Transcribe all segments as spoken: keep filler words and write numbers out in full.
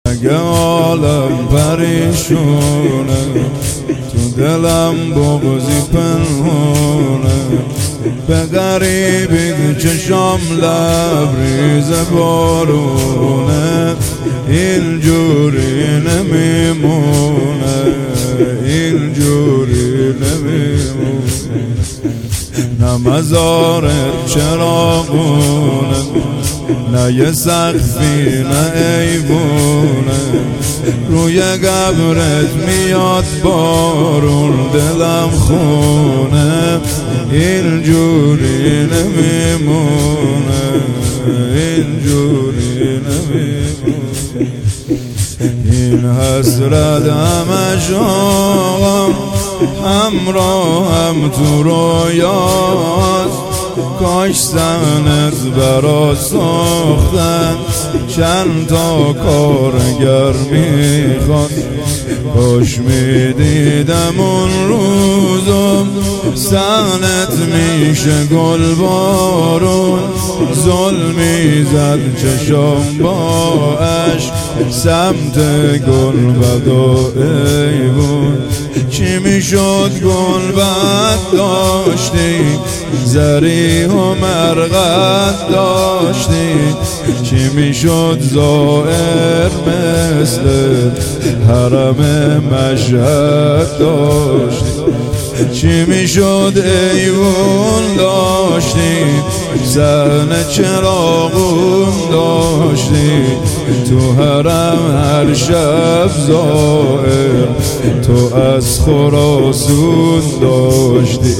اگه عالم پریشونه تو دلم بغضی پنهونه، به غریبی چشام لبریز بارونه، اینجوری نمیمونه، اینجوری نمیمونه. نه مزارت چراغونه، نه یه سقفی نه ایوونه، روی قبرت میاد بارون دلم خونه، اینجوری نمیمونه، اینجوری نمیمونه. این حسرت همش آقا همراه هم تو رویاست، کاش زنت برا ساختن چند تا کارگر میخواد، کاش میدیدم اون روزو زنت میشه گل بارون، ظلمی زد چشم با عشق سمت گل بد و ایوون. چی میشد گل بد داشتی، زری و مرقد داشتی، چی میشد زائر مثل حرم مشهد داشتی، چی میشد ایوون داشتی، صحن چراغون داشتی، تو حرم هر شب زائر تو از خراسون داشتی.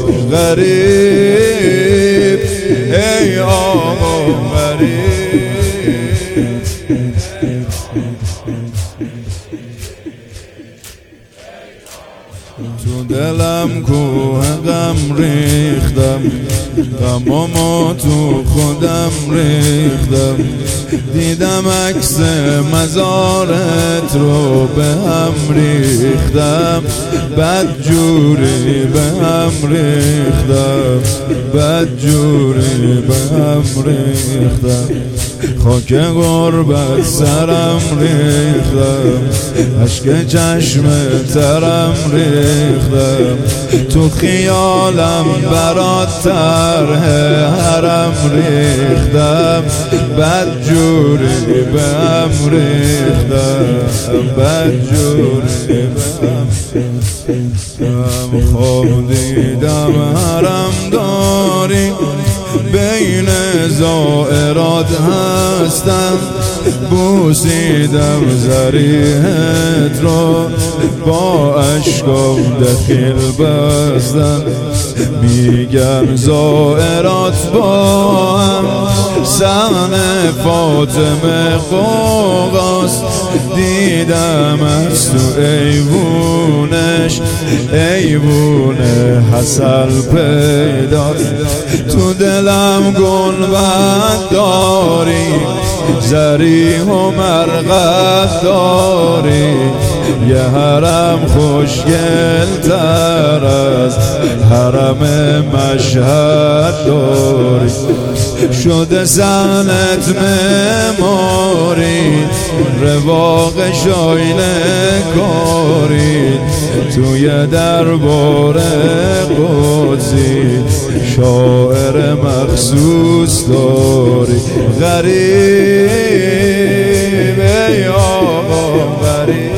غریب ای آقا غریب، تو دلم کوه غم ریختم، غمامو تو خودم ریختم، دیدم عکس مزارت رو به هم ریختم، بدجوری به هم ریختم، بدجوری به هم ریختم، خاک غربت سرم ریختم، اشک چشم ترم ریختم، تو خیالم برات طرح حرم ریختم، بدجوری به هم ریختم، بدجوری به هم ریختم. خواب دیدم حرم داری بین زائرات هستم، بوسیدم ضریحت رو با اشکام دخیل بستم، میگم زائرات با هم صحن فاطمه قوقاست، دیدم از تو ایوونش ایوون حسن پیداست، تو دلم گل بد داری، زری و مرقد داری، یه حرم خوشگل تر از حرم مشهد داری، شده زنت معماری، رواق شایله کاری، توی دربار قدسی شاعر مخصوص داری. غریب ای آقا غریب،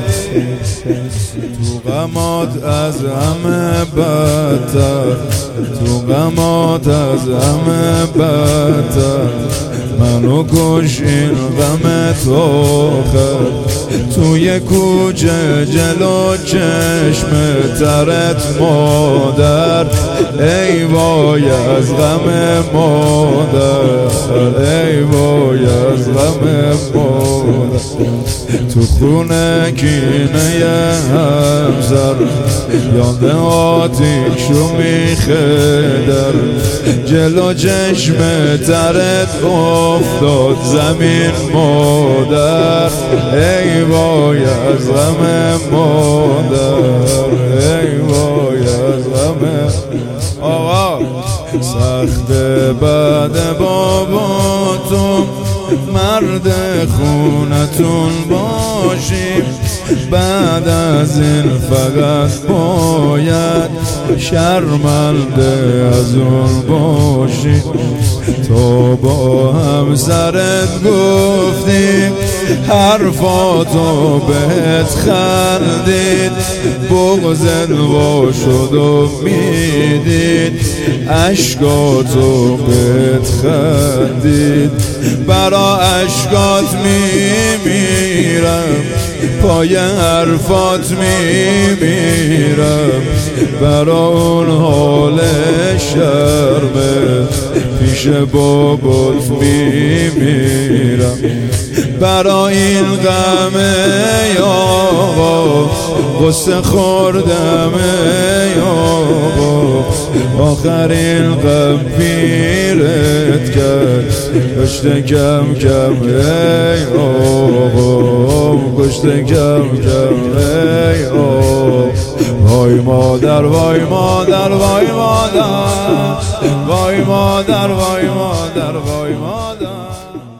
تو غمات از همه بدتر، تو غمات از همه بدتر، منو کش این غمت آخر، توی کوچه جلو چشم ترت مادر، ای وای از غم مادر، ای وای از غم مادر، تو خونه کینه همسر، یانده آتیشو میخدر، جلو چشم ترت افتاد زمین مادر، ای وای از غم مادر، ای وای از غم. آقا سخت بعد بابا تو مرد خونتون باشیم. بعد از این فقط باید شرمنده از اون باشیم. تو با همسرت گفتیم حرفاتو بهت خندید، بغضت وا شد و میدید اشکاتو بهت خندید. برا اشکات میمیرم، پای حرفات میمیرم، برا اون حال شرمت پیش بابات میمیرم. برا این غم آقا غصه خوردم آقا، آخرین غم پیرت کرد کشته کم کم ای آقا، کشته کم کم ای آقا. وای مادر وای مادر وای مادر وای مادر وای مادر وای مادر.